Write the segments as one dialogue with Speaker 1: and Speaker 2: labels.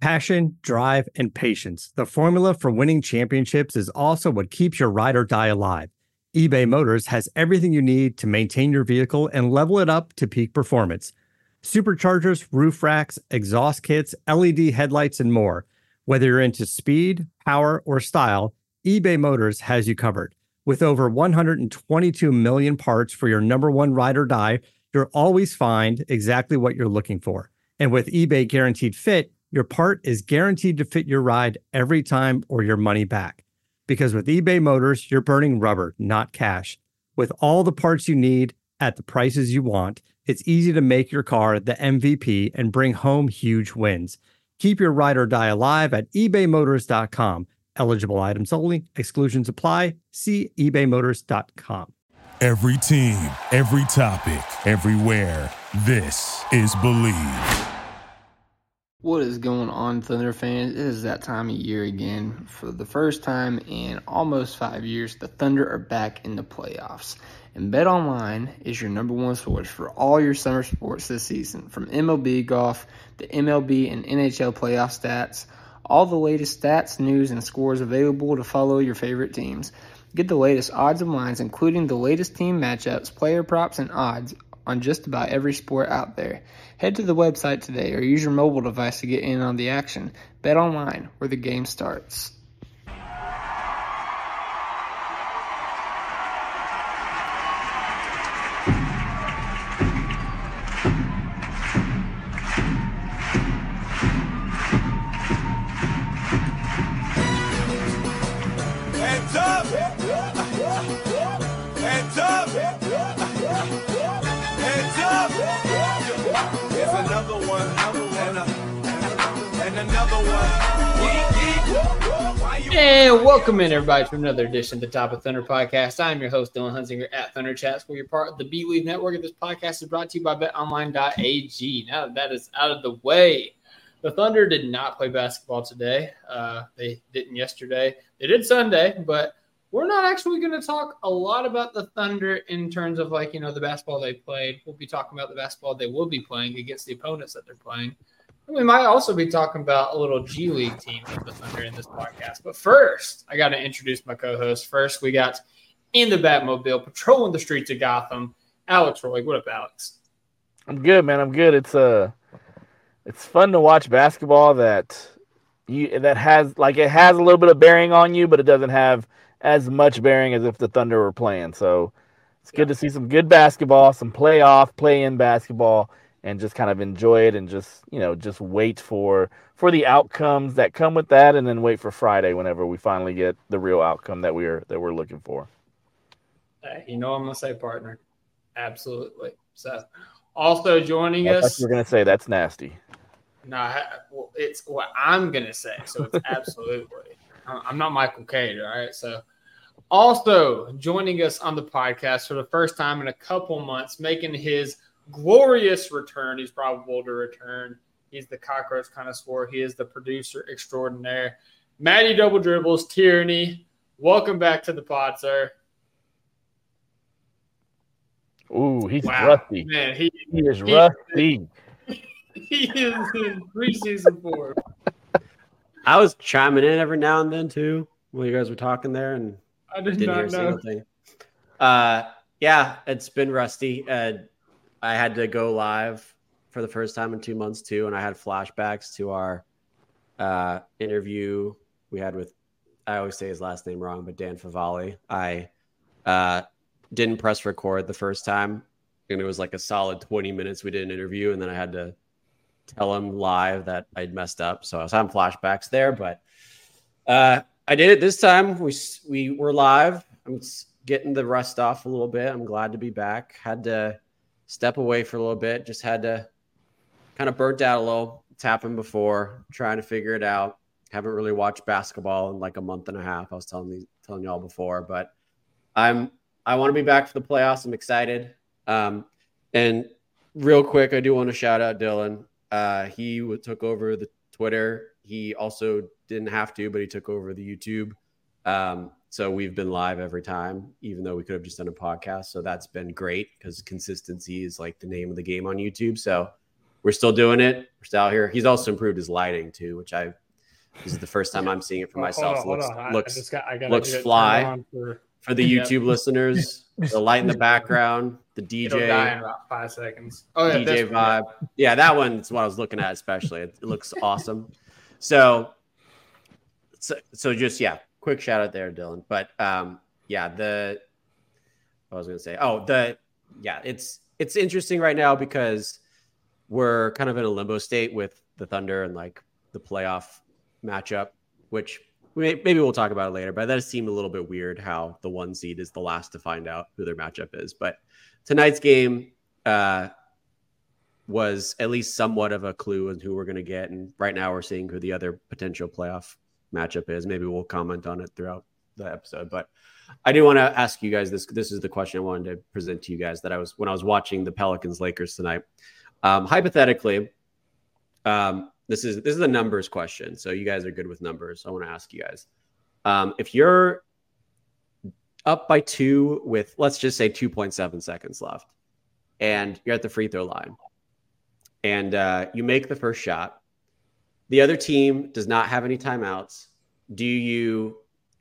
Speaker 1: Passion, drive, and patience. The formula for winning championships is also what keeps your ride or die alive. eBay Motors has everything you need to maintain your vehicle and level it up to peak performance. Superchargers, roof racks, exhaust kits, LED headlights, and more. Whether you're into speed, power, or style, eBay Motors has you covered. With over 122 million parts for your number one ride or die, you'll always find exactly what you're looking for. And with eBay Guaranteed Fit, your part is guaranteed to fit your ride every time or your money back. Because with eBay Motors, you're burning rubber, not cash. With all the parts you need at the prices you want, it's easy to make your car the MVP and bring home huge wins. Keep your ride or die alive at ebaymotors.com. Eligible items only. Exclusions apply. See ebaymotors.com.
Speaker 2: Every team, every topic, everywhere. This is Believe.
Speaker 3: What is going on, Thunder fans? It is that time of year again. For the first time in almost 5 years, the Thunder are back in the playoffs. And BetOnline is your number one source for all your summer sports this season. From MLB golf, the MLB and NHL playoff stats, all the latest stats, news, and scores available to follow your favorite teams. Get the latest odds and lines, including the latest team matchups, player props, and odds on just about every sport out there. Head to the website today or use your mobile device to get in on the action. Bet online, where the game starts.
Speaker 4: Hands up! Hands up! Hands up! Here's another one, and another one.
Speaker 3: And welcome in, everybody, to another edition of the Top of Thunder podcast. I'm your host, Dylan Hunsinger at Thunder Chats, where you're part of the Believe Network. This podcast is brought to you by BetOnline.ag. Now that is out of the way, the Thunder did not play basketball today. They didn't yesterday. They did Sunday, but we're not actually going to talk a lot about the Thunder in terms of, the basketball they played. We'll be talking about the basketball they will be playing against the opponents that they're playing. And we might also be talking about a little G League team of the Thunder in this podcast. But first, I got to introduce my co-host. First, we got in the Batmobile, patrolling the streets of Gotham, Alex Roy. What up, Alex?
Speaker 5: I'm good, man. I'm good. It's fun to watch basketball that has a little bit of bearing on you, but it doesn't have as much bearing as if the Thunder were playing. So it's good to see some good basketball, some play-in basketball, and just kind of enjoy it and just wait for the outcomes that come with that, and then wait for Friday whenever we finally get the real outcome that we're looking for.
Speaker 3: I'm gonna say, partner, absolutely. So, also joining us,
Speaker 5: I thought you were gonna say that's nasty.
Speaker 3: No, it's what I'm gonna say. So it's absolutely. I'm not Michael Cade, all right? So also joining us on the podcast for the first time in a couple months, making his glorious return. He's probable to return. He's the cockroach connoisseur. He is the producer extraordinaire. Matty Double Dribbles, Tyranny. Welcome back to the pod, sir.
Speaker 5: Ooh, he's rusty.
Speaker 3: Man, he
Speaker 5: is rusty.
Speaker 3: He is in preseason form.
Speaker 6: I was chiming in every now and then too while you guys were talking there, and
Speaker 3: I didn't
Speaker 6: hear a single thing. Yeah, it's been rusty. I had to go live for the first time in 2 months too, and I had flashbacks to our interview we had with, I always say his last name wrong, but Dan Favale. I didn't press record the first time, and it was like a solid 20 minutes we did an interview, and then I had to tell him live that I'd messed up. So I was having flashbacks there, but I did it this time. We were live. I'm getting the rust off a little bit. I'm glad to be back. Had to step away for a little bit. Just had to kind of burnt out a little. It's happened before. Trying to figure it out. Haven't really watched basketball in like a month and a half. I was telling y'all before, but I want to be back for the playoffs. I'm excited. And real quick, I do want to shout out Dylan. He took over the Twitter. He also didn't have to, but he took over the YouTube. So we've been live every time, even though we could have just done a podcast. So that's been great because consistency is like the name of the game on YouTube. So we're still doing it. We're still out here. He's also improved his lighting too, which this is the first time I'm seeing it for myself.
Speaker 3: Hold
Speaker 6: So
Speaker 3: on.
Speaker 6: looks fly for the YouTube listeners. The light in the background, the
Speaker 3: It'll die in
Speaker 6: DJ,
Speaker 3: about 5 seconds. Oh, yeah,
Speaker 6: DJ vibe. Yeah, that one's what I was looking at especially. It looks awesome. So just, quick shout out there, Dylan. But it's interesting right now because we're kind of in a limbo state with the Thunder and like the playoff matchup, which maybe we'll talk about it later, but that does seem a little bit weird how the 1 seed is the last to find out who their matchup is. But tonight's game was at least somewhat of a clue on who we're going to get. And right now we're seeing who the other potential playoff matchup is. Maybe we'll comment on it throughout the episode, but I do want to ask you guys this. This is the question I wanted to present to you guys when I was watching the Pelicans Lakers tonight. Hypothetically, this is a numbers question. So you guys are good with numbers. So I want to ask you guys, if you're up by 2 with, let's just say 2.7 seconds left, and you're at the free throw line and you make the first shot, the other team does not have any timeouts. Do you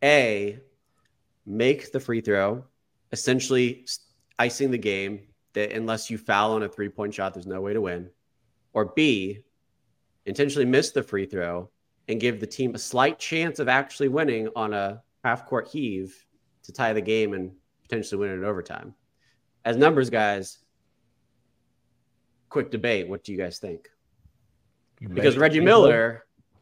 Speaker 6: make the free throw, essentially icing the game, that unless you foul on a 3-point shot, there's no way to win, or B, intentionally miss the free throw and give the team a slight chance of actually winning on a half-court heave to tie the game and potentially win it in overtime? As numbers guys, quick debate. What do you guys think? Because Reggie Miller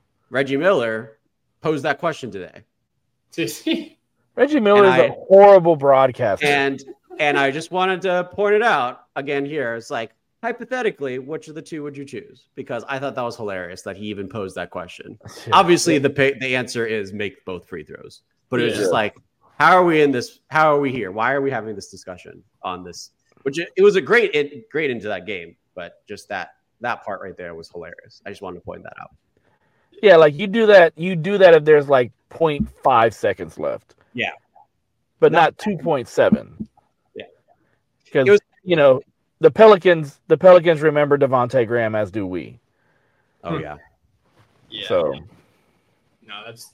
Speaker 6: posed that question today.
Speaker 5: Reggie Miller is a horrible broadcaster.
Speaker 6: And I just wanted to point it out again here. It's like, hypothetically, which of the two would you choose? Because I thought that was hilarious that he even posed that question. Obviously, the answer is make both free throws. But it was just like, how are we in this? How are we here? Why are we having this discussion on this? Which it was a great into that game. But just that part right there was hilarious. I just wanted to point that out.
Speaker 5: Yeah, like you do that if there's like 0.5 seconds left.
Speaker 6: Yeah.
Speaker 5: But not 2.7.
Speaker 6: Yeah.
Speaker 5: Because the Pelicans remember Devontae Graham, as do we.
Speaker 6: Oh yeah.
Speaker 3: Yeah.
Speaker 5: So
Speaker 3: no, that's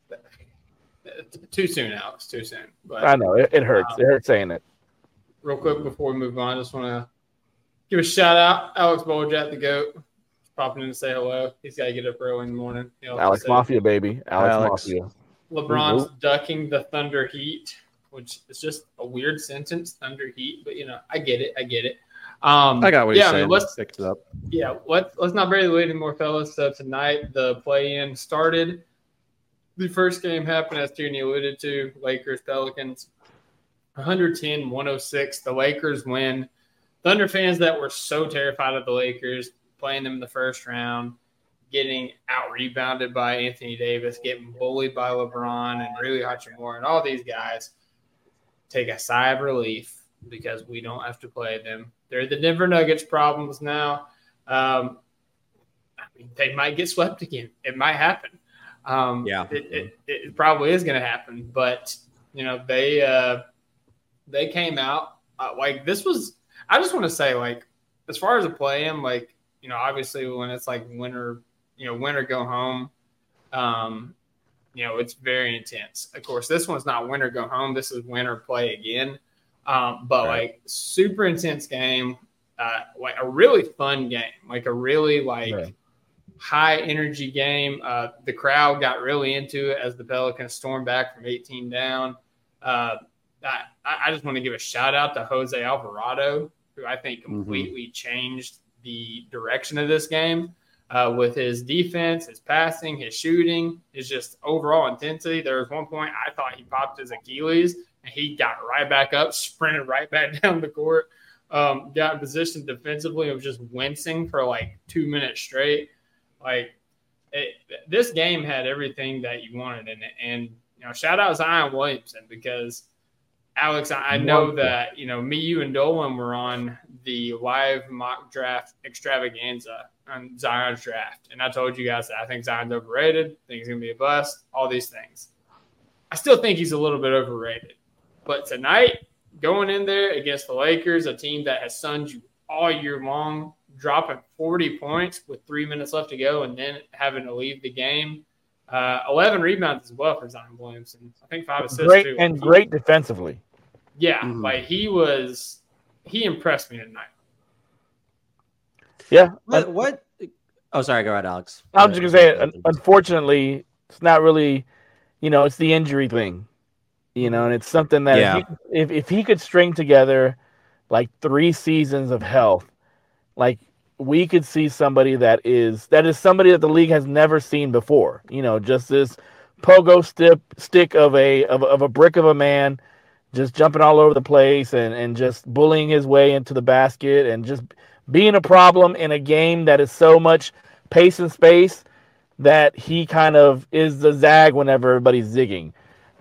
Speaker 3: too soon, Alex. Too soon. But
Speaker 5: I know it hurts. It hurts saying it.
Speaker 3: Real quick before we move on, I just want to give a shout out. Alex Boljat, the GOAT, popping in to say hello. He's got to get up early in the morning.
Speaker 5: Alex Mafia, baby. Alex Mafia.
Speaker 3: LeBron's ducking the Thunder Heat, which is just a weird sentence, Thunder Heat, but I get it.
Speaker 6: I got what you're saying.
Speaker 3: Let's
Speaker 6: fix it up.
Speaker 3: Yeah, let's not bury the lead anymore, fellas. So tonight the play-in started. The first game happened, as Tierney alluded to, Lakers Pelicans, 110-106. The Lakers win. Thunder fans that were so terrified of the Lakers playing them in the first round, getting out-rebounded by Anthony Davis, getting bullied by LeBron and Rui Hachimura and all these guys, take a sigh of relief because we don't have to play them. They're the Denver Nuggets problems now. They might get swept again. It might happen. It probably is going to happen. But, they came out like this was – I just want to say, like, as far as a play-in, like, obviously when it's like win or go home, it's very intense. Of course, this one's not win or go home. This is win or play again. Like super intense game, like a really fun game, like a really high energy game. The crowd got really into it as the Pelicans stormed back from 18 down. I just want to give a shout out to Jose Alvarado, who I think completely changed the direction of this game with his defense, his passing, his shooting, his just overall intensity. There was one point I thought he popped his Achilles, and he got right back up, sprinted right back down the court, got in position defensively, and was just wincing for like 2 minutes straight. This game had everything that you wanted in it. And, shout out Zion Williamson because, Alex, I know that, me, you, and Dolan were on the live mock draft extravaganza on Zion's draft. And I told you guys that I think Zion's overrated, think he's going to be a bust, all these things. I still think he's a little bit overrated. But tonight, going in there against the Lakers, a team that has sunned you all year long, dropping 40 points with 3 minutes left to go and then having to leave the game. 11 rebounds as well for Zion Williamson. I think 5 assists
Speaker 5: great
Speaker 3: too.
Speaker 5: and great defensively.
Speaker 3: Yeah, like he impressed me tonight.
Speaker 5: Yeah.
Speaker 6: What? Oh, sorry. Go ahead, Alex.
Speaker 5: I was just going to say, unfortunately, it's not really, it's the injury thing, and it's something that if he could string together like 3 seasons of health, like we could see somebody that is somebody that the league has never seen before. Just this pogo stick of a brick of a man, just jumping all over the place and just bullying his way into the basket and just being a problem in a game that is so much pace and space that he kind of is the zag whenever everybody's zigging.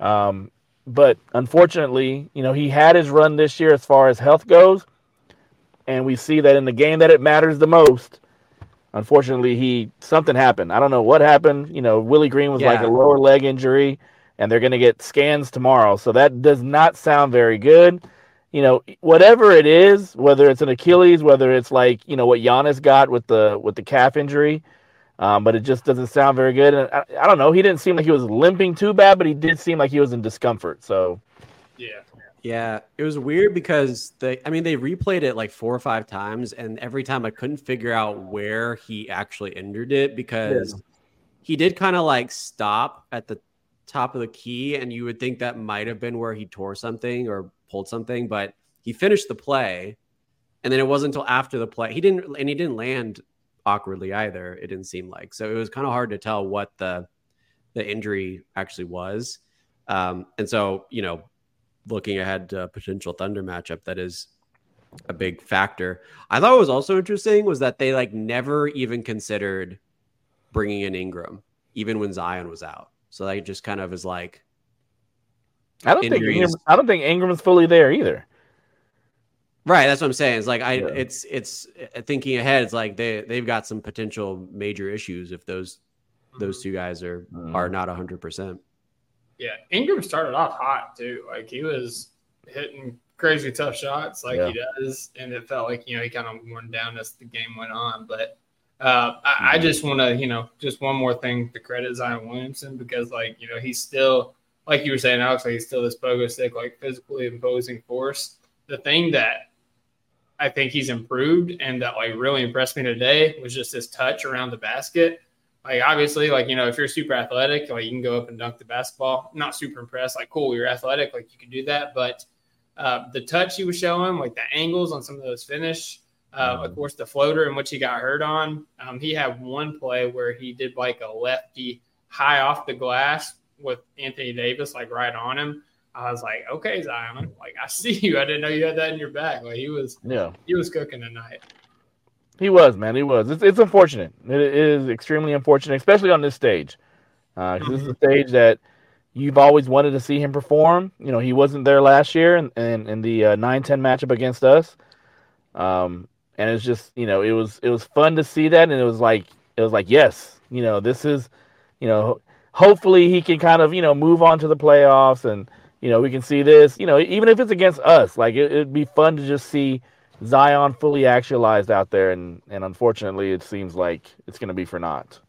Speaker 5: But unfortunately, he had his run this year as far as health goes. And we see that in the game that it matters the most, unfortunately, something happened. I don't know what happened. Willie Green was like a lower leg injury, and they're going to get scans tomorrow. So that does not sound very good. Whatever it is, whether it's an Achilles, whether it's like, what Giannis got with the calf injury, but it just doesn't sound very good. And I don't know. He didn't seem like he was limping too bad, but he did seem like he was in discomfort. So,
Speaker 3: yeah.
Speaker 6: Yeah, it was weird because they replayed it like 4 or 5 times, and every time I couldn't figure out where he actually injured it because he did kind of like stop at the top of the key, and you would think that might have been where he tore something or pulled something, but he finished the play, and then it wasn't until after the play he didn't land awkwardly either. It didn't seem like, so it was kind of hard to tell what the injury actually was, and so looking ahead to a potential Thunder matchup, that is a big factor. I thought what was also interesting was that they like never even considered bringing in Ingram, even when Zion was out. So that just kind of is like,
Speaker 5: I don't think Ingram's fully there either.
Speaker 6: Right, that's what I'm saying. It's like it's thinking ahead. It's like they've got some potential major issues if those 2 guys are not 100%.
Speaker 3: Yeah, Ingram started off hot too. Like he was hitting crazy tough shots like he does, and it felt like he kind of worn down as the game went on. But I just want to just one more thing to credit Zion Williamson because he's still, like you were saying, Alex, like he's still this pogo stick, like physically imposing force. The thing that I think he's improved and that like really impressed me today was just his touch around the basket. Like, obviously, like, if you're super athletic, like, you can go up and dunk the basketball. I'm not super impressed. Like, cool, you're athletic. Like, you can do that. But the touch he was showing, like, the angles on some of those finish, of course, the floater in which he got hurt on. He had one play where he did, like, a lefty high off the glass with Anthony Davis, like, right on him. I was like, okay, Zion, like, I see you. I didn't know you had that in your bag. Like, he was cooking tonight.
Speaker 5: He was, man. He was. It's unfortunate. It is extremely unfortunate, especially on this stage. This is a stage that you've always wanted to see him perform. He wasn't there last year in the 9-10 matchup against us. And it's just, it was fun to see that, and it was like yes, this is, hopefully he can kind of move on to the playoffs, and we can see this. Even if it's against us, like it'd be fun to just see Zion fully actualized out there, and unfortunately, it seems like it's going to be for naught.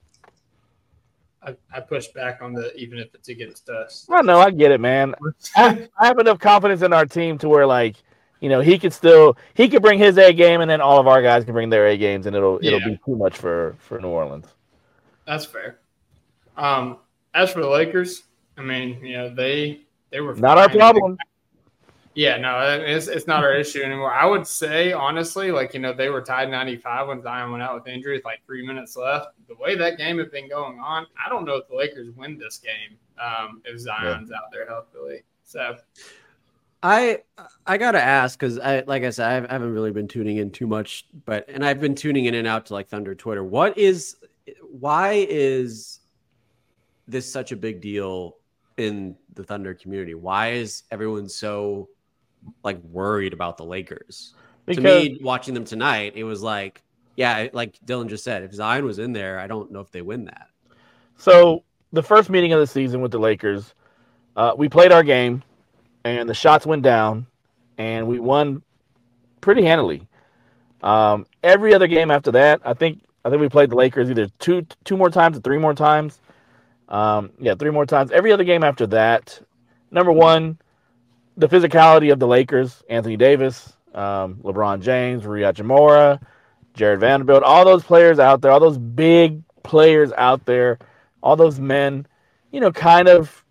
Speaker 3: I push back on even if it's against us.
Speaker 5: I know, I get it, man. I have enough confidence in our team to where, like, he could bring his A game, and then all of our guys can bring their A games, and it'll be too much for New Orleans.
Speaker 3: That's fair. As for the Lakers, I mean, they were
Speaker 5: not our problem.
Speaker 3: Yeah, no, it's not our issue anymore. I would say, honestly, like, they were tied 95 when Zion went out with injury with like 3 minutes left. The way that game had been going on, I don't know if the Lakers win this game if Zion's out there healthily. So
Speaker 6: I got to ask, because like I said, I haven't really been tuning in too much, and I've been tuning in and out to like Thunder Twitter. Why is this such a big deal in the Thunder community? Why is everyone so like worried about the Lakers? Because, to me, watching them tonight, it was like, like Dylan just said, if Zion was in there, I don't know if they win that.
Speaker 5: So the first meeting of the season with the Lakers, we played our game, and the shots went down, and we won pretty handily. Every other game after that, I think we played the Lakers either two more times or 3 more times. 3 more times. Every other game after that, number one, the physicality of the Lakers, Anthony Davis, LeBron James, Rui Hachimura, Jared Vanderbilt, all those players out there, all those big players out there, all those men, kind of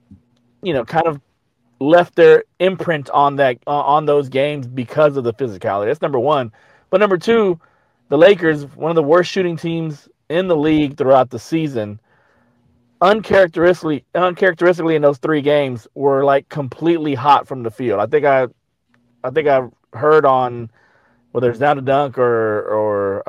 Speaker 5: left their imprint on those games because of the physicality. That's number one. But number two, the Lakers, one of the worst shooting teams in the league throughout the season, uncharacteristically in those 3 games were like completely hot from the field. I think I heard on whether it's Down to Dunk or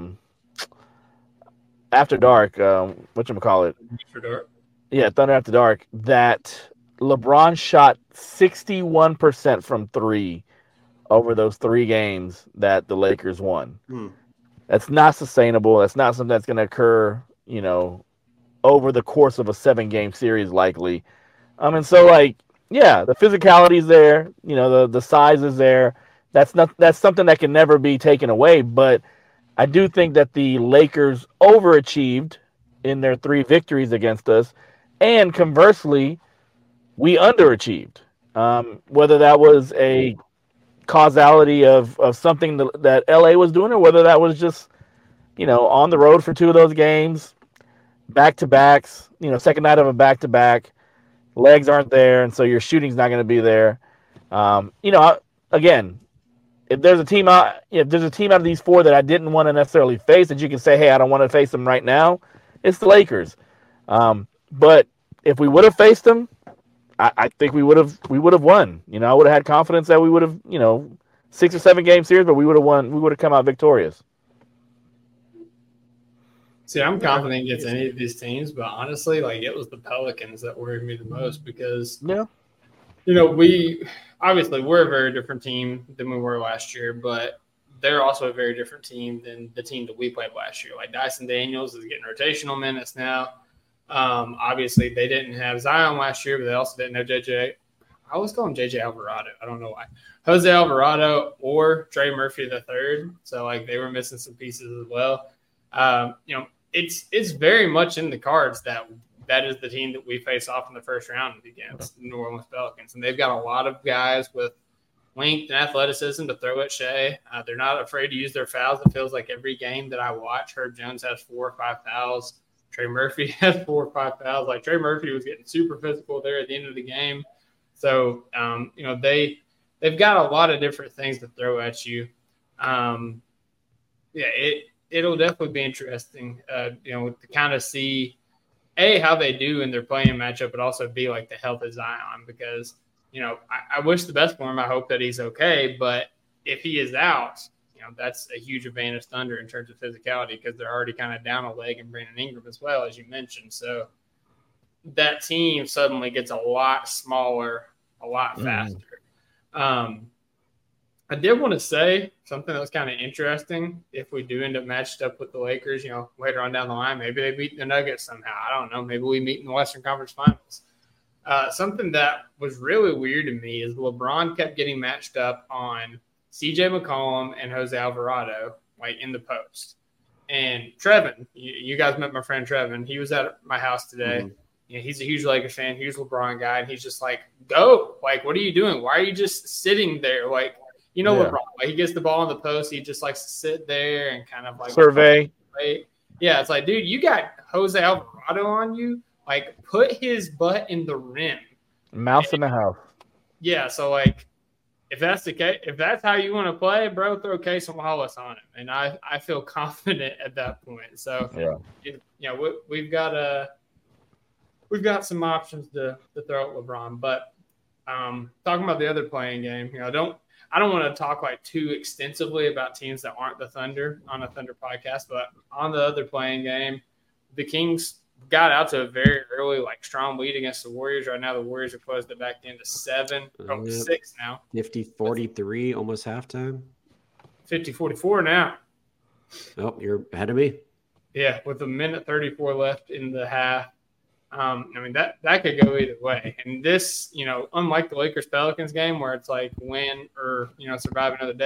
Speaker 5: After Dark, whatchamacallit?
Speaker 3: After Dark.
Speaker 5: Yeah, Thunder After Dark, that LeBron shot 61% from 3 over those 3 games that the Lakers won. That's not sustainable. That's not something that's going to occur, over the course of a 7-game series, likely. And so, the physicality is there. The size is there. That's something that can never be taken away. But I do think that the Lakers overachieved in their 3 victories against us, and conversely, we underachieved. Whether that was a causality of something that LA was doing, or whether that was just, on the road for 2 of those games, back-to-backs, second night of a back-to-back, legs aren't there, and so your shooting's not going to be there. Again, if there's a team out of these 4 that I didn't want to necessarily face, that you can say, hey, I don't want to face them right now, it's the Lakers. But if we would have faced them, I think we would have won. I would have had confidence that we would have, 6 or 7 game series, but we would have won. We would have come out victorious.
Speaker 3: See, I'm confident against any of these teams, but honestly, it was the Pelicans that worried me the most because, we're a very different team than we were last year, but they're also a very different team than the team that we played last year. Like Dyson Daniels is getting rotational minutes now. Obviously, they didn't have Zion last year, but they also didn't have JJ. I always call him JJ Alvarado. I don't know why. Jose Alvarado or Trey Murphy III. So, they were missing some pieces as well. It's very much in the cards that is the team that we face off in the first round against the New Orleans Pelicans. And they've got a lot of guys with length and athleticism to throw at Shea. They're not afraid to use their fouls. It feels like every game that I watch, Herb Jones has 4 or 5 fouls. Trey Murphy has 4 or 5 fouls. Trey Murphy was getting super physical there at the end of the game. So, they've got a lot of different things to throw at you. It'll definitely be interesting, to kind of see, A, how they do in their playing matchup, but also B, the health of Zion, because, I wish the best for him. I hope that he's okay, but if he is out, that's a huge advantage Thunder in terms of physicality because they're already kind of down a leg in Brandon Ingram as well, as you mentioned. So that team suddenly gets a lot smaller, a lot faster. I did want to say something that was kind of interesting. If we do end up matched up with the Lakers, later on down the line, maybe they beat the Nuggets somehow. I don't know. Maybe we meet in the Western Conference Finals. Something that was really weird to me is LeBron kept getting matched up on CJ McCollum and Jose Alvarado, in the post. And Trevin, you guys met my friend Trevin. He was at my house today. He's a huge Lakers fan, huge LeBron guy, and he's just go. What are you doing? Why are you just sitting there? LeBron, he gets the ball on the post. He just likes to sit there and kind of
Speaker 5: survey.
Speaker 3: Yeah, it's dude, you got Jose Alvarado on you. Put his butt in the rim.
Speaker 5: Mouse in the house.
Speaker 3: Yeah, so if that's the case, if that's how you want to play, bro, throw Case and Wallace on him, and I feel confident at that point. So we've got some options to throw at LeBron, but talking about the other playing game, I don't want to talk too extensively about teams that aren't the Thunder on a Thunder podcast, but on the other playing game, the Kings got out to a very early, strong lead against the Warriors. Right now, the Warriors are closed it back into 6 now.
Speaker 6: 50-43, almost halftime.
Speaker 3: 50-44 now.
Speaker 6: Oh, you're ahead of me.
Speaker 3: Yeah, with a minute 34 left in the half. That could go either way. And this, unlike the Lakers-Pelicans game where it's win or, survive another day,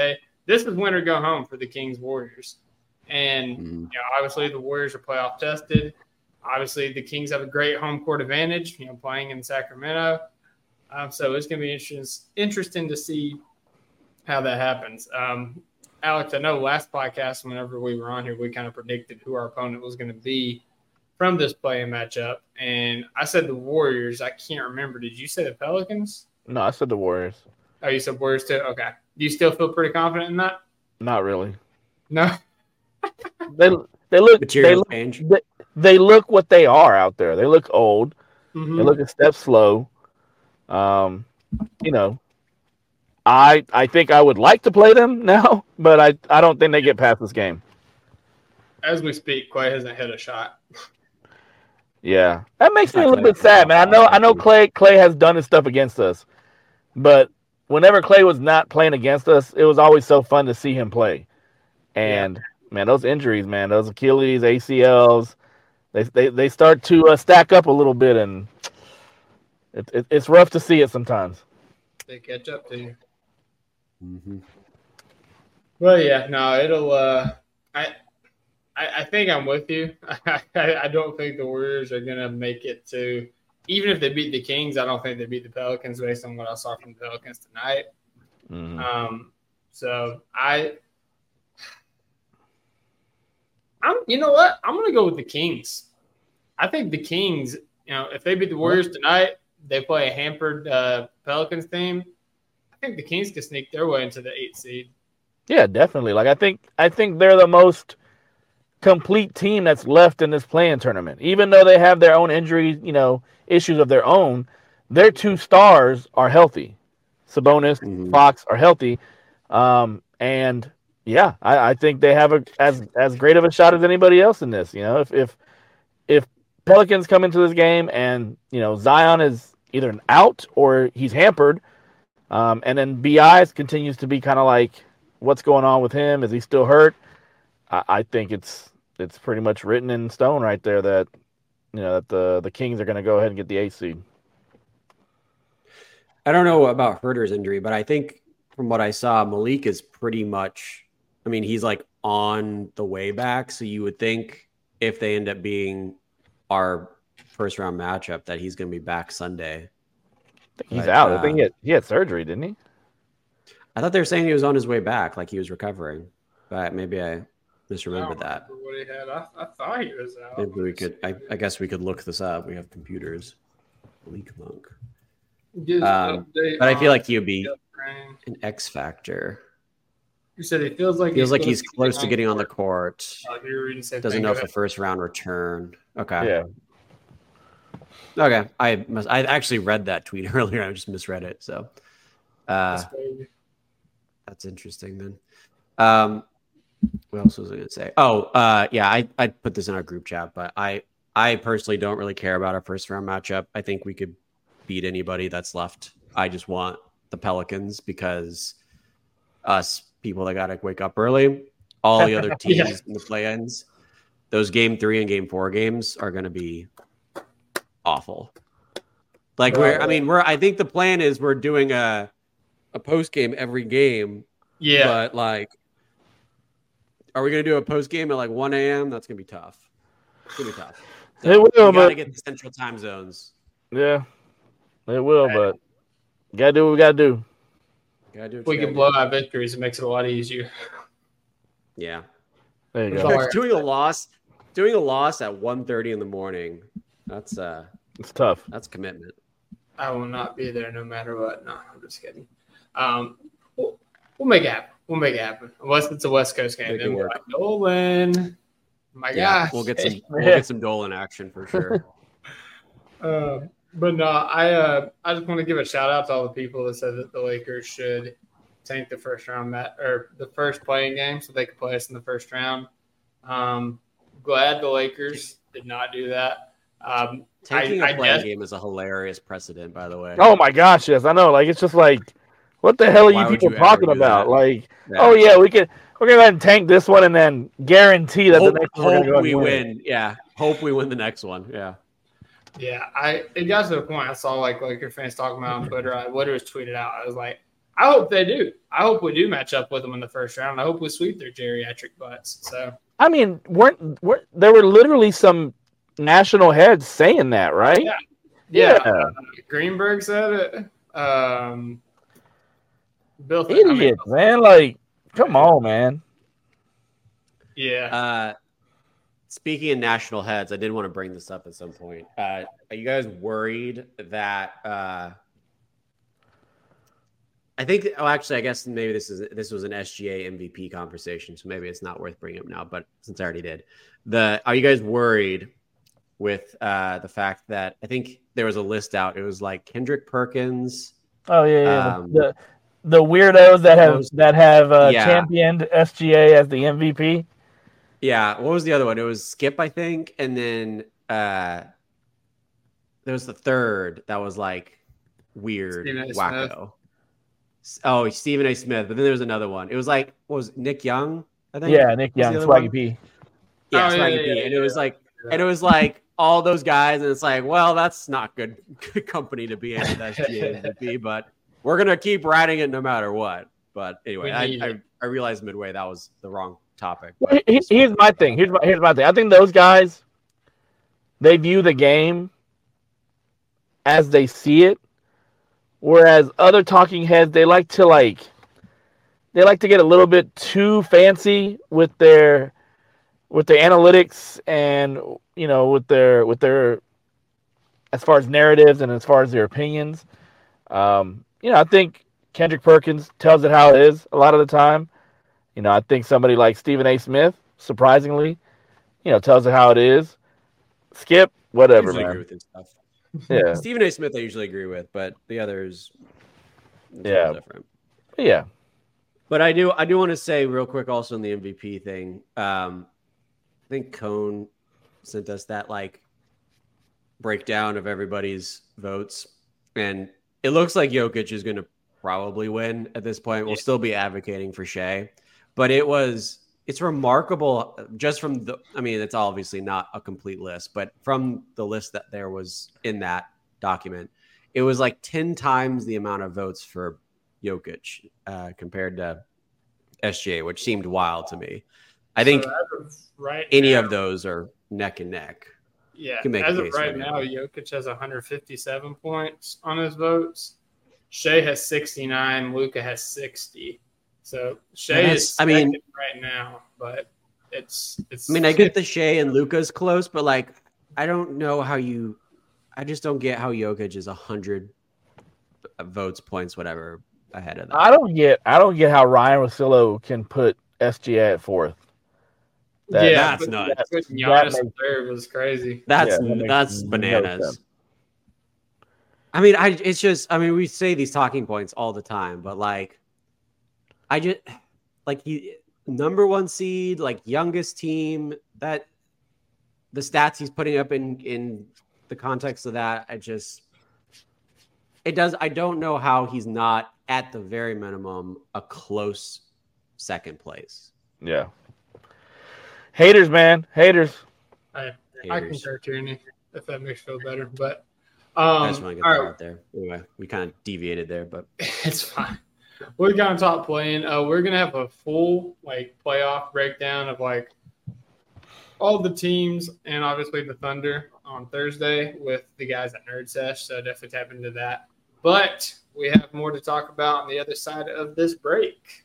Speaker 3: this is win or go home for the Kings Warriors. And obviously the Warriors are playoff tested. Obviously the Kings have a great home court advantage, playing in Sacramento. So it's going to be interesting to see how that happens. Alex, I know last podcast, whenever we were on here, we kind of predicted who our opponent was going to be from this play-in matchup. And I said the Warriors. I can't remember. Did you say the Pelicans?
Speaker 5: No, I said the Warriors.
Speaker 3: Oh, you said Warriors too? Okay. Do you still feel pretty confident in that?
Speaker 5: Not really.
Speaker 3: No?
Speaker 5: They look what they are out there. They look old.
Speaker 3: Mm-hmm.
Speaker 5: They look a step slow. I think I would like to play them now, but I don't think they get past this game.
Speaker 3: As we speak, Clay hasn't hit a shot.
Speaker 5: Yeah, that makes me a little bit sad, man. I know Clay has done his stuff against us, but whenever Clay was not playing against us, it was always so fun to see him play. And man, those injuries, man, those Achilles, ACLs, they start to stack up a little bit, and it's rough to see it sometimes.
Speaker 3: They catch up to you.
Speaker 6: Mm-hmm.
Speaker 3: Well, yeah, no, it'll. I think I'm with you. I don't think the Warriors are going to make it to – even if they beat the Kings, I don't think they beat the Pelicans based on what I saw from the Pelicans tonight.
Speaker 5: Mm-hmm.
Speaker 3: So you know what? I'm going to go with the Kings. I think the Kings, if they beat the Warriors tonight, they play a hampered Pelicans team. I think the Kings can sneak their way into the 8th seed.
Speaker 5: Yeah, definitely. Like I think they're the most complete team that's left in this play-in tournament. Even though they have their own injury, issues of their own, their 2 stars are healthy. Sabonis, Fox are healthy. And yeah, I think they have as great of a shot as anybody else in this. If Pelicans come into this game and Zion is either out or he's hampered, and then BI continues to be kind of like, what's going on with him? Is he still hurt? I think it's pretty much written in stone right there that that the Kings are going to go ahead and get the 8th seed.
Speaker 6: I don't know about Herter's injury, but I think from what I saw, Malik is pretty much. I mean, he's like on the way back. So you would think if they end up being our first round matchup, that he's going to be back Sunday.
Speaker 5: He's out. I think he had surgery, didn't he?
Speaker 6: I thought they were saying he was on his way back, like he was recovering. But maybe I misremembered that.
Speaker 3: What he had. I thought he was out.
Speaker 6: Maybe we could. I guess we could look this up. We have computers. Malik Monk. But I feel like he would be an X factor.
Speaker 3: You said it feels like
Speaker 6: he's close to getting on the court. Doesn't know if a first round return. Okay.
Speaker 5: Yeah.
Speaker 6: Okay. I actually read that tweet earlier. I just misread it. So that's interesting then. What else was I going to say? I put this in our group chat, but I personally don't really care about our first round matchup. I think we could beat anybody that's left. I just want the Pelicans because us people that got to wake up early, all the other teams in the play-ins, those game 3 and game 4 games are going to be awful. Like I think the plan is we're doing a post game every game.
Speaker 3: Yeah.
Speaker 6: But like, are we going to do a post game at like 1 a.m.? That's going to be tough. It's going to be tough. So
Speaker 5: it will,
Speaker 6: we got to get the central time zones.
Speaker 5: Yeah, it will, but you got to do what we got to do.
Speaker 3: We can blow out victories. It makes it a lot easier.
Speaker 6: Yeah.
Speaker 5: There you go.
Speaker 6: Doing a loss at 1:30 in the morning. That's
Speaker 5: it's tough.
Speaker 6: That's commitment.
Speaker 3: I will not be there no matter what. No, I'm just kidding. We'll make it happen. We'll make it happen. Unless it's a West Coast game. Then we're like, Dolan. My gosh.
Speaker 6: We'll get some Dolan action for sure.
Speaker 3: But no, I just want to give a shout out to all the people that said that the Lakers should tank the first round or the first playing game so they could play us in the first round. Glad the Lakers did not do that.
Speaker 6: Taking a playing game is a hilarious precedent, by the way.
Speaker 5: Oh my gosh, yes, I know. Like it's just like, what the hell are you people talking about? Like, we're gonna go ahead and tank this one and then guarantee that the next one
Speaker 6: hope we win. Yeah, hope we win the next one. Yeah.
Speaker 3: Yeah, it got to the point I saw like Laker fans talking about on Twitter. I literally tweeted out. I was like, I hope they do. I hope we do match up with them in the first round. I hope we sweep their geriatric butts. So
Speaker 5: I mean, weren't there were literally some national heads saying that, right?
Speaker 3: Yeah. Greenberg said it. Bill,
Speaker 5: Idiot, man! Like, come on, man.
Speaker 3: Yeah.
Speaker 6: Speaking of national heads, I did want to bring this up at some point. Are you guys worried that? I think. Oh, actually, I guess maybe this was an SGA MVP conversation, so maybe it's not worth bringing up now. But since I already did, are you guys worried with the fact that I think there was a list out? It was like Kendrick Perkins.
Speaker 5: Oh yeah. The weirdos that have championed SGA as the MVP.
Speaker 6: Yeah, what was the other one? It was Skip, I think, and then there was the third that was like weird, wacko. Oh, Stephen A. Smith. But then there was another one. It was like, what was it, Nick Young? I think.
Speaker 5: Yeah, Nick Young, Swaggy P.
Speaker 6: Yeah, Swaggy P. And it was like, all those guys, and it's like, well, that's not good company to be in with SGA MVP, but we're gonna keep riding it no matter what. But anyway, I realized midway that was the wrong topic.
Speaker 5: Here's my thing. Here's my thing. I think those guys, they view the game as they see it, whereas other talking heads, they like to get a little bit too fancy with their analytics and with their as far as narratives and as far as their opinions. I think Kendrick Perkins tells it how it is a lot of the time. I think somebody like Stephen A. Smith, surprisingly, tells it how it is. Skip, whatever, man.
Speaker 6: Agree with his stuff.
Speaker 5: Yeah.
Speaker 6: Stephen A. Smith I usually agree with, but the others different.
Speaker 5: Yeah.
Speaker 6: But I do want to say real quick also on the MVP thing. I think Cone sent us that like breakdown of everybody's votes, and it looks like Jokic is going to probably win at this point. We'll still be advocating for Shea, but it's remarkable just from it's obviously not a complete list, but from the list that there was in that document, it was like 10 times the amount of votes for Jokic compared to SGA, which seemed wild to me. I think any of those are neck and neck.
Speaker 3: Yeah, as of right now, Jokic has 157 points on his votes. Shea has 69. Luka has 60. So Shea is second right now, but it's.
Speaker 6: I get the Shea and Luka's close, but like I don't know how I just don't get how Jokic is 100 votes, points, whatever ahead of that.
Speaker 5: I don't get how Ryan Russillo can put SGA at fourth.
Speaker 6: That's nuts.
Speaker 3: Giannis third was crazy.
Speaker 6: That's bananas. We say these talking points all the time, but he number one seed, like youngest team, that the stats he's putting up in the context of that, I don't know how he's not at the very minimum a close second place.
Speaker 5: Yeah. Haters, man. Haters.
Speaker 3: I concur, Tierney, if that makes you feel better. But
Speaker 6: I just want to get that out there. Anyway, we kind of deviated there, but
Speaker 3: it's fine. We're going to talk playing. We're going to have a full playoff breakdown of all the teams and obviously the Thunder on Thursday with the guys at Nerd Sesh. So definitely tap into that. But we have more to talk about on the other side of this break.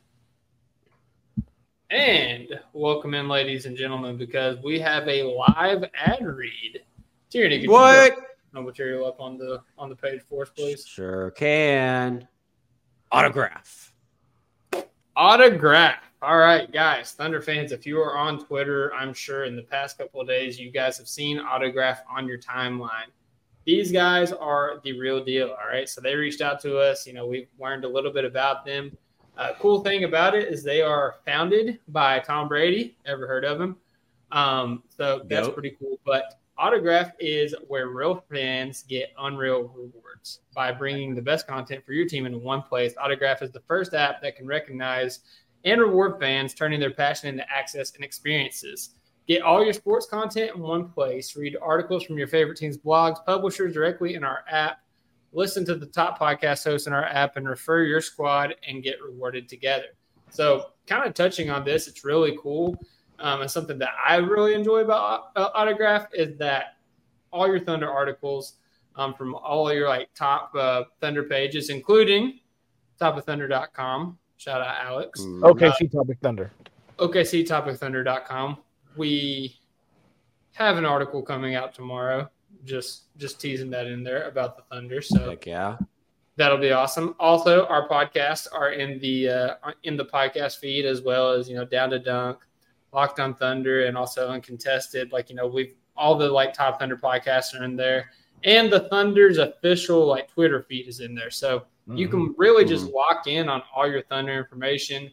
Speaker 3: And welcome in, ladies and gentlemen, because we have a live ad read. Tierney, can you put no material up on the page for us, please?
Speaker 6: Sure can. Autograph.
Speaker 3: All right, guys, Thunder fans, if you are on Twitter, I'm sure in the past couple of days you guys have seen Autograph on your timeline. These guys are the real deal, all right? So they reached out to us. We've learned a little bit about them. Cool thing about it is they are founded by Tom Brady. Ever heard of him? So that's pretty cool. But Autograph is where real fans get unreal rewards by bringing the best content for your team into one place. Autograph is the first app that can recognize and reward fans, turning their passion into access and experiences. Get all your sports content in one place. Read articles from your favorite team's blogs, publishers directly in our app. listen to the top podcast hosts in our app and refer your squad and get rewarded together. So kind of touching on this, it's really cool. And something that I really enjoy about Autograph is that all your Thunder articles from all of your top Thunder pages, including topofthunder.com. Shout out Alex.
Speaker 5: OKC Topic Thunder.
Speaker 3: OKCTopicThunder.com. We have an article coming out tomorrow. Just teasing that in there about the Thunder. So
Speaker 6: Heck yeah.
Speaker 3: That'll be awesome. Also, our podcasts are in the podcast feed, as well as Down to Dunk, Locked on Thunder, and also Uncontested. We've all the top Thunder podcasts are in there, and the Thunder's official Twitter feed is in there. So you can really just lock in on all your Thunder information.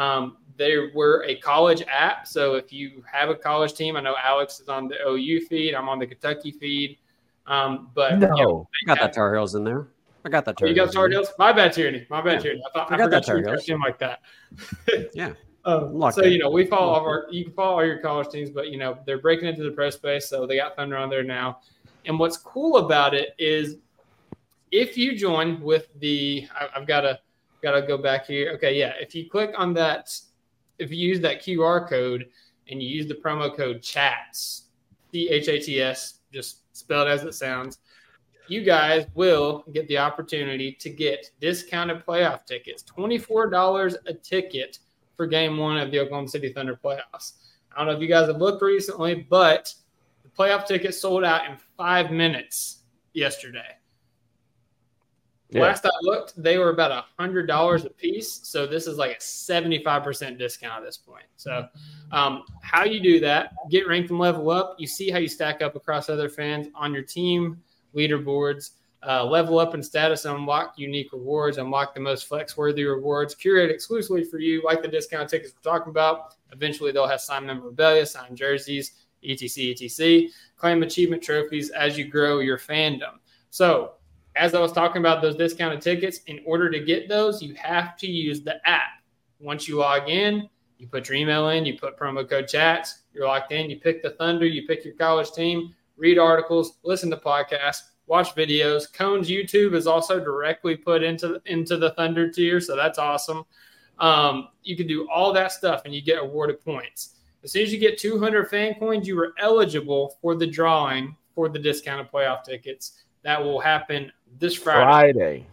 Speaker 3: We're a college app, so if you have a college team, I know Alex is on the OU feed. I'm on the Kentucky feed. But
Speaker 5: no,
Speaker 6: I got that Tar Heels in there. I got that Tar
Speaker 3: You
Speaker 6: Heels.
Speaker 3: got Tar Heels? My bad, Tierney. My bad, Tierney. I
Speaker 6: got that Tar
Speaker 3: you
Speaker 6: Heels.
Speaker 3: him like that.
Speaker 6: Yeah.
Speaker 3: So we follow you can follow all your college teams, but they're breaking into the pro space, so they got Thunder on there now. And what's cool about it is if you join with I've got to go back here. Okay, yeah. If you click on that, if you use that QR code and you use the promo code CHATS, CHATS, just spelled as it sounds, you guys will get the opportunity to get discounted playoff tickets, $24 a ticket for Game 1 of the Oklahoma City Thunder playoffs. I don't know if you guys have looked recently, but the playoff tickets sold out in 5 minutes yesterday.
Speaker 5: Yeah.
Speaker 3: Last I looked, they were about $100 a piece. So this is like a 75% discount at this point. So how you do that, get ranked and level up. You see how you stack up across other fans on your team leaderboards, level up in status, unlock unique rewards, unlock the most flex-worthy rewards, curate exclusively for you, like the discount tickets we're talking about. Eventually, they'll have signed memorabilia, signed jerseys, etc. Claim achievement trophies as you grow your fandom. So as I was talking about those discounted tickets, in order to get those, you have to use the app. Once you log in, you put your email in, you put promo code CHATS, you're locked in, you pick the Thunder, you pick your college team, read articles, listen to podcasts, watch videos. Cone's YouTube is also directly put into the Thunder tier, so that's awesome. You can do all that stuff, and you get awarded points. As soon as you get 200 fan coins, you are eligible for the drawing for the discounted playoff tickets. That will happen this Friday.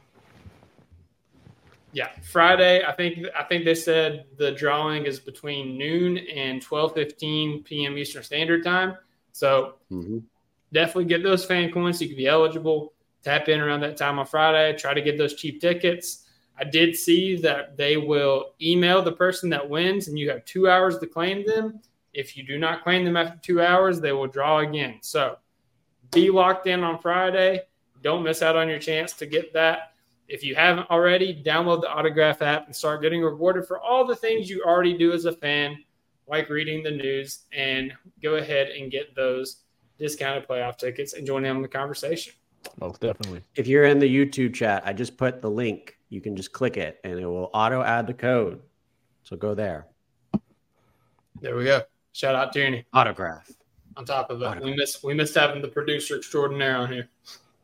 Speaker 3: Yeah, Friday. I think they said the drawing is between noon and 12:15 p.m. Eastern Standard Time. So definitely get those fan coins so you can be eligible. Tap in around that time on Friday. Try to get those cheap tickets. I did see that they will email the person that wins, and you have 2 hours to claim them. If you do not claim them after 2 hours, they will draw again. So be locked in on Friday. Don't miss out on your chance to get that. If you haven't already, download the Autograph app and start getting rewarded for all the things you already do as a fan, like reading the news, and go ahead and get those discounted playoff tickets and join in on the conversation.
Speaker 5: Most definitely.
Speaker 6: If you're in the YouTube chat, I just put the link. You can just click it, and it will auto add the code. So go there.
Speaker 3: There we go. Shout out Tierney.
Speaker 6: Autograph.
Speaker 3: On top of it,
Speaker 6: Autograph.
Speaker 3: we missed having the producer extraordinaire on here.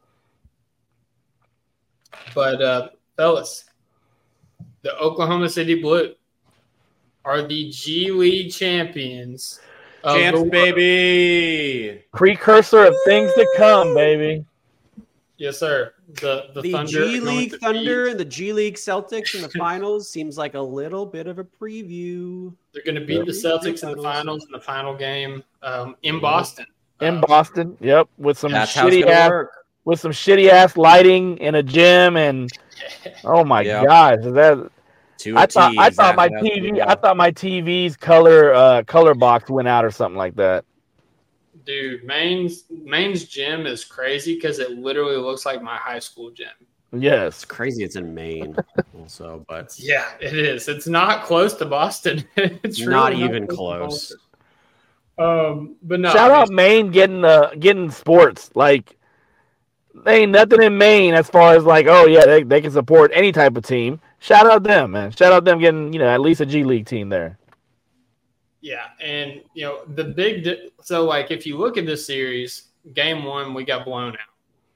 Speaker 3: But fellas, the Oklahoma City Blue are the G League champions.
Speaker 6: Champs, baby.
Speaker 5: Precursor of things to come, baby.
Speaker 3: Yes, sir. The Thunder
Speaker 6: G League Thunder and the G League Celtics in the finals seems like a little bit of a preview.
Speaker 3: They're going to beat the Celtics in the finals in the final game in Boston.
Speaker 5: In Boston, yep, with some
Speaker 6: That's how it's
Speaker 5: shitty
Speaker 6: gonna
Speaker 5: ass,
Speaker 6: work.
Speaker 5: with some shitty ass lighting in a gym, and oh my gosh, is that? I thought my TV's color box went out or something like that.
Speaker 3: Dude, Maine's gym is crazy because it literally looks like my high school gym.
Speaker 5: Yes,
Speaker 6: It's crazy. It's in Maine, also, but
Speaker 3: Yeah, it is. It's not close to Boston. It's
Speaker 6: not
Speaker 3: really
Speaker 6: even
Speaker 3: to
Speaker 6: close.
Speaker 3: Boston. But no,
Speaker 5: shout out Maine getting sports. Like, they ain't nothing in Maine as far as like, oh yeah, they can support any type of team. Shout out them, man. Shout out them getting at least a G League team there.
Speaker 3: Yeah, and the so like if you look at this series, game 1 we got blown out.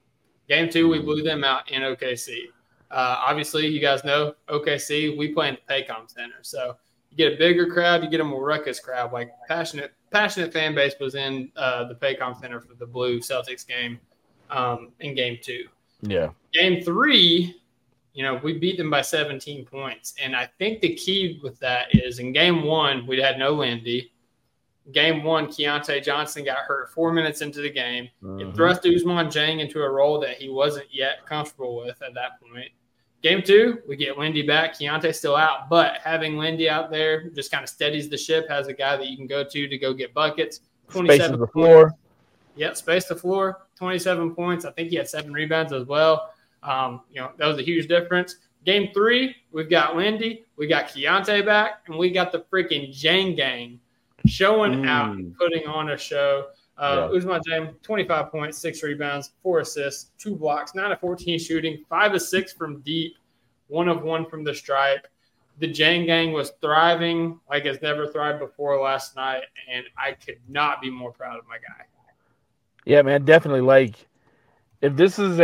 Speaker 3: Game 2, we blew them out in OKC. Obviously, you guys know OKC, we play in the Paycom Center. So you get a bigger crowd, you get a more ruckus crowd. Like passionate fan base was in the Paycom Center for the Blue Celtics game in Game 2.
Speaker 5: Yeah.
Speaker 3: Game 3, we beat them by 17 points. And I think the key with that is in Game 1, we had no Lindy. Game 1, Keontae Johnson got hurt 4 minutes into the game. It thrust Ousmane Dieng into a role that he wasn't yet comfortable with at that point. Game 2, we get Lindy back. Keontae's still out, but having Lindy out there just kind of steadies the ship, has a guy that you can go to go get buckets.
Speaker 5: Spaces the floor.
Speaker 3: Yep, space the floor, 27 points. I think he had 7 rebounds as well. That was a huge difference. Game 3, we've got Lindy, we got Keontae back, and we got the freaking Dieng gang showing out and putting on a show. Ousmane Dieng, 25 points, 6 rebounds, 4 assists, 2 blocks, 9 of 14 shooting, 5 of 6 from deep, 1 of 1 from the stripe. The Dieng gang was thriving like it's never thrived before last night, and I could not be more proud of my guy.
Speaker 5: Yeah, man, definitely. Like, if this is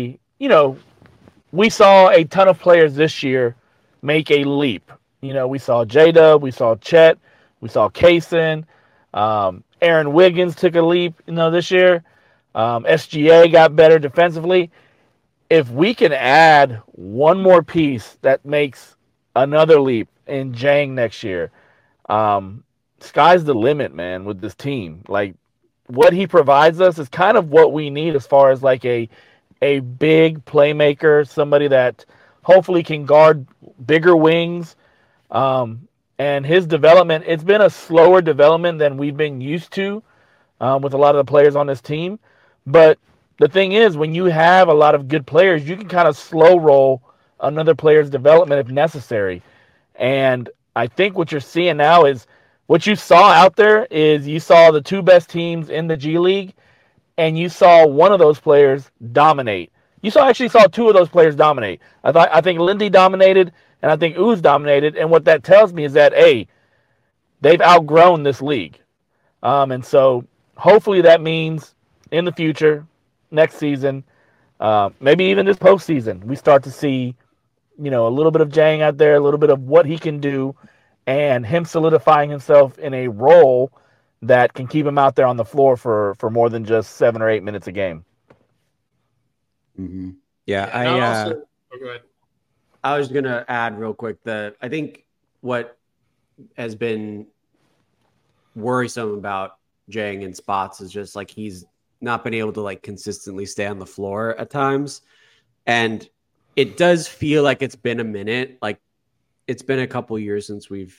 Speaker 5: we saw a ton of players this year make a leap. We saw J-Dub, we saw Chet, we saw Kaysen. Aaron Wiggins took a leap, this year. SGA got better defensively. If we can add one more piece that makes another leap in Dieng next year, sky's the limit, man, with this team. Like, what he provides us is kind of what we need as far as like a big playmaker, somebody that hopefully can guard bigger wings. And his development, it's been a slower development than we've been used to with a lot of the players on this team. But the thing is, when you have a lot of good players, you can kind of slow roll another player's development if necessary. And I think what you're seeing now is what you saw out there is you saw the 2 best teams in the G League, and you saw one of those players dominate. You actually saw 2 of those players dominate. I think Lindy dominated, and I think Ooze dominated. And what that tells me is that, they've outgrown this league. And so hopefully that means in the future, next season, maybe even this postseason, we start to see, a little bit of Dieng out there, a little bit of what he can do, and him solidifying himself in a role that can keep him out there on the floor for more than just 7 or 8 minutes a game.
Speaker 6: Mm-hmm. Yeah,
Speaker 3: go ahead.
Speaker 6: I was going to add real quick that I think what has been worrisome about Dieng in spots is just like he's not been able to like consistently stay on the floor at times. And it does feel like it's been a minute. Like it's been a couple years since we've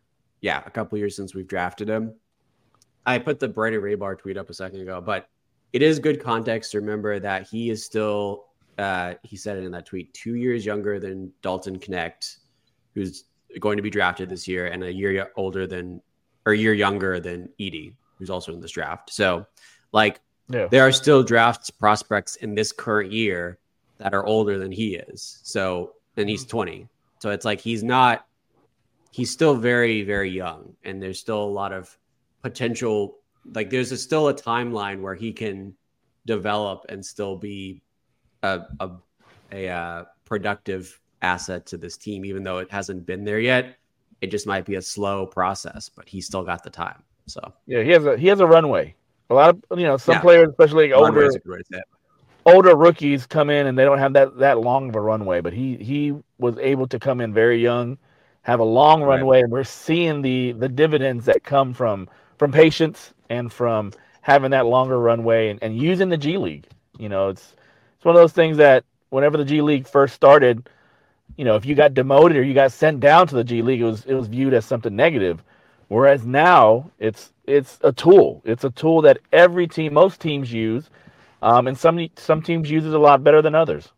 Speaker 6: drafted him. I put the Brandon Raybar tweet up a second ago, but it is good context to remember that he is still, he said it in that tweet, 2 years younger than Dalton Knecht, who's going to be drafted this year, and a year younger than Edey, who's also in this draft. So, there are still draft prospects in this current year that are older than he is. So, and he's 20. So it's like he's still very, very young, and there's still a lot of potential. Like there's still a timeline where he can develop and still be a productive asset to this team, even though it hasn't been there yet. It just might be a slow process, but he's still got the time. So
Speaker 5: yeah, he has a runway. A lot of some players, especially older rookies, come in and they don't have that long of a runway. But he was able to come in very young, have a long runway, and we're seeing the dividends that come from patience and from having that longer runway and using the G League. It's one of those things that whenever the G League first started, if you got demoted or you got sent down to the G League, it was viewed as something negative. Whereas now it's a tool. It's a tool that most teams use, and some teams use it a lot better than others.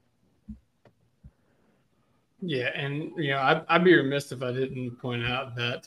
Speaker 3: Yeah, and I'd be remiss if I didn't point out that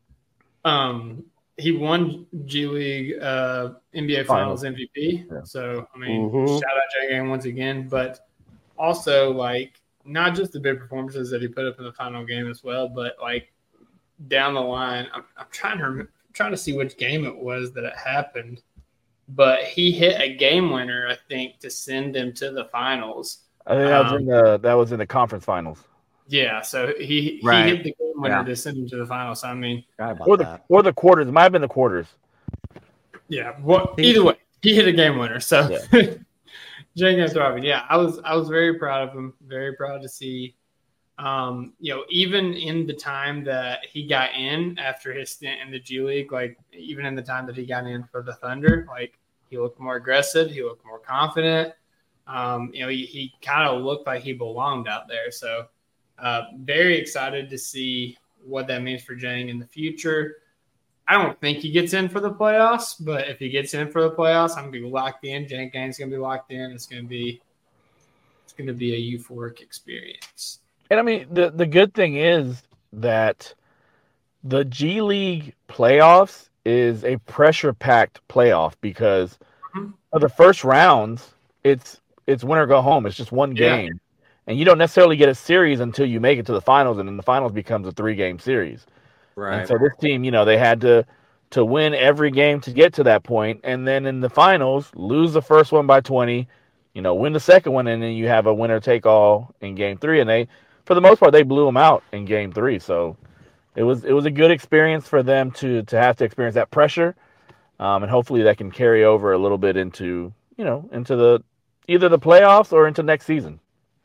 Speaker 3: he won G League NBA Finals MVP. Yeah. So I mean, shout out Dieng once again, but also not just the big performances that he put up in the final game as well, but down the line, I'm trying to see which game it was that it happened. but he hit a game winner, I think, to send them to the finals.
Speaker 5: I think that was in the conference finals.
Speaker 3: Yeah, so he
Speaker 6: Right.
Speaker 3: hit the game winner
Speaker 6: Yeah.
Speaker 3: to send them to the finals. So, I mean,
Speaker 6: Forgot about that.
Speaker 5: Or the quarters. It might have been the quarters.
Speaker 3: yeah. Well, either way, he hit a game winner. So, Jenkins Robin, yeah, I was very proud of him. Very proud to see. Even in the time that he got in after his stint in the G League, like even in the time that he got in for the Thunder, like he looked more aggressive, he looked more confident. He kind of looked like he belonged out there. So, very excited to see what that means for Jang in the future. I don't think he gets in for the playoffs, but if he gets in for the playoffs, I'm gonna be locked in. Jang Gang's gonna be locked in. It's gonna be a euphoric experience.
Speaker 5: And I mean, the good thing is that the G League playoffs is a pressure-packed playoff because of the first rounds, it's win or go home. It's just one game. And you don't necessarily get a series until you make it to the finals, and then the finals becomes a 3-game series.
Speaker 6: Right.
Speaker 5: And so this team, they had to win every game to get to that point, and then in the finals, lose the first one by 20, win the second one, and then you have a winner-take-all in Game 3. And they, for the most part, they blew them out in Game 3. So it was a good experience for them to have to experience that pressure, and hopefully that can carry over a little bit into the either the playoffs or into next season.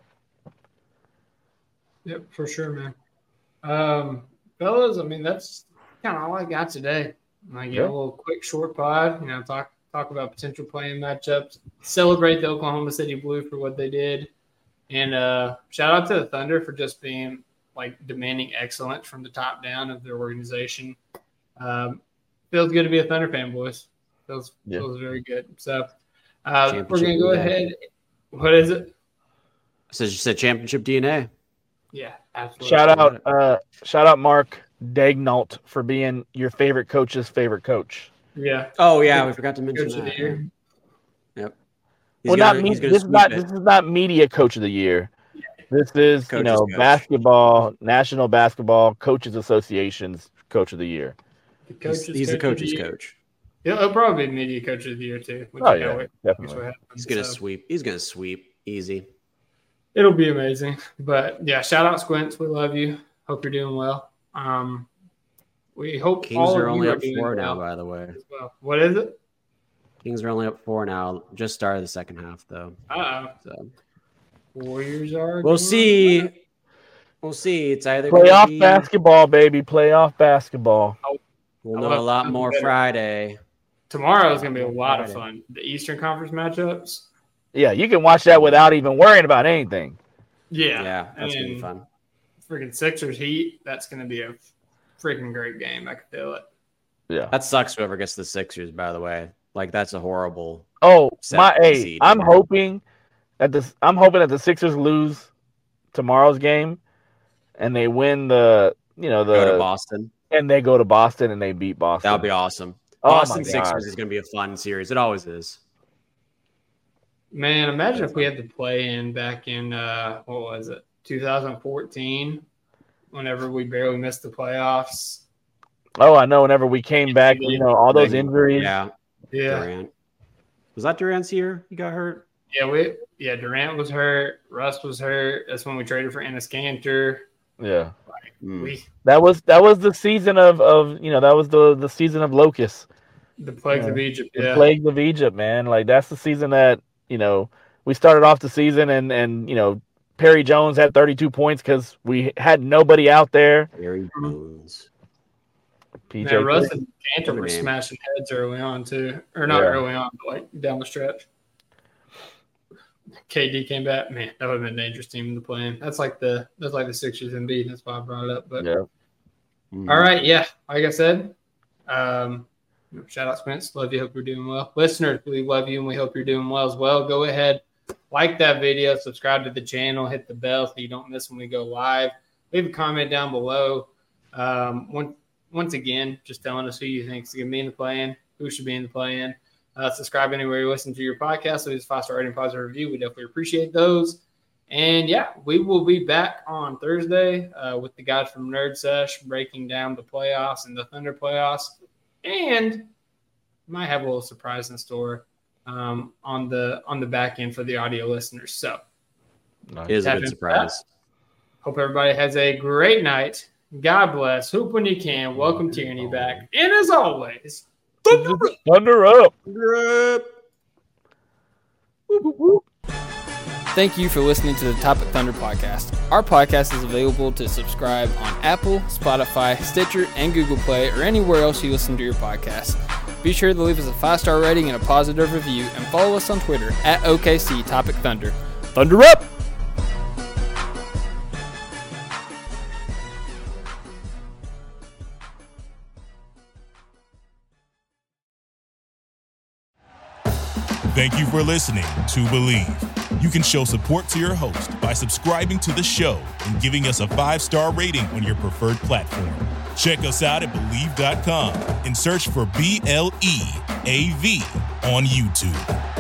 Speaker 3: Yep, for sure, man. Fellas, I mean, that's kind of all I got today. A little quick short pod, talk about potential playing matchups, celebrate the Oklahoma City Blue for what they did, and shout out to the Thunder for just being like demanding excellence from the top down of their organization. Feels good to be a Thunder fan, boys. Feels very good. So we're gonna go ahead. What is it?
Speaker 6: So you said championship DNA.
Speaker 3: Yeah, absolutely.
Speaker 5: Shout out Mark Daignault for being your favorite coach's favorite coach.
Speaker 3: Yeah.
Speaker 6: Oh yeah, we forgot to mention
Speaker 3: Coach of the year.
Speaker 6: Yep.
Speaker 5: This is not media coach of the year. This is
Speaker 6: Coach's
Speaker 5: basketball, National Basketball Coaches Association's coach of the year.
Speaker 6: He's the coach's coach.
Speaker 3: Yeah, he'll probably be media coach of the year too.
Speaker 5: Definitely.
Speaker 6: He's gonna sweep. He's gonna sweep easy.
Speaker 3: It'll be amazing. But yeah, shout out Squints. We love you. Hope you're doing well. We hope
Speaker 6: Kings
Speaker 3: all
Speaker 6: are
Speaker 3: of
Speaker 6: only
Speaker 3: you
Speaker 6: up 4
Speaker 3: well
Speaker 6: now, by the way.
Speaker 3: as well. What is it?
Speaker 6: Kings are only up 4 now. Just started the second half though. So
Speaker 3: Warriors are.
Speaker 6: we'll see. We'll see. It's either
Speaker 5: Playoff basketball, baby. Playoff basketball.
Speaker 6: We'll know a lot more Friday.
Speaker 3: Tomorrow is going to be a lot of fun. The Eastern Conference matchups.
Speaker 5: Yeah, you can watch that without even worrying about anything.
Speaker 3: Yeah,
Speaker 6: that's gonna be fun.
Speaker 3: Freaking Sixers Heat. That's going to be a freaking great game. I can feel it.
Speaker 5: Yeah,
Speaker 6: that sucks. Whoever gets the Sixers, by the way, like that's a horrible.
Speaker 5: I'm hoping that the Sixers lose tomorrow's game, and they win go
Speaker 6: to Boston,
Speaker 5: and they go to Boston and they beat Boston.
Speaker 6: That would be awesome.
Speaker 5: Oh,
Speaker 6: Boston Sixers is going to be a fun series. It always is.
Speaker 3: Man, imagine if we had to play in back in, 2014, whenever we barely missed the playoffs.
Speaker 5: Oh, I know. Whenever we came back, all those injuries.
Speaker 6: Yeah. Durant. Was that Durant's year he got hurt?
Speaker 3: Yeah, Durant was hurt. Russ was hurt. That's when we traded for Enes Kanter.
Speaker 5: Yeah. That was the season of that was the season of locusts.
Speaker 3: The plagues of Egypt.
Speaker 5: The plagues of Egypt, man. Like that's the season that we started off the season and Perry Jones had 32 points because we had nobody out there.
Speaker 6: Perry Jones.
Speaker 3: PJ Russ and Kanter were smashing heads early on too, or not early on, but like down the stretch. KD came back, man. That would have been a dangerous team to play in. That's like the Sixers and Embiid. That's why I brought it up. But all right, like I said, shout out Spence. Love you. Hope you're doing well. Listeners, we love you and we hope you're doing well as well. Go ahead, like that video, subscribe to the channel, hit the bell so you don't miss when we go live. Leave a comment down below. Once again, just telling us who you think is going to be in the play-in, who should be in the play-in. Subscribe anywhere you listen to your podcast. So it's 5-star rating, positive review. We definitely appreciate those. And we will be back on Thursday with the guys from Nerd Sesh breaking down the playoffs and the Thunder playoffs. And might have a little surprise in store on the back end for the audio listeners. So
Speaker 6: it is a good surprise.
Speaker 3: Hope everybody has a great night. God bless. Hoop when you can. Welcome Tierney back. And as always,
Speaker 5: Thunder up.
Speaker 3: Thank you for listening to the Topic Thunder podcast. Our podcast is available to subscribe on Apple, Spotify, Stitcher, and Google Play, or anywhere else you listen to your podcast. Be sure to leave us a 5-star rating and a positive review, and follow us on Twitter at OKC Topic Thunder. Thunder up!
Speaker 2: Thank you for listening to Believe. You can show support to your host by subscribing to the show and giving us a 5-star rating on your preferred platform. Check us out at Believe.com and search for BLEAV on YouTube.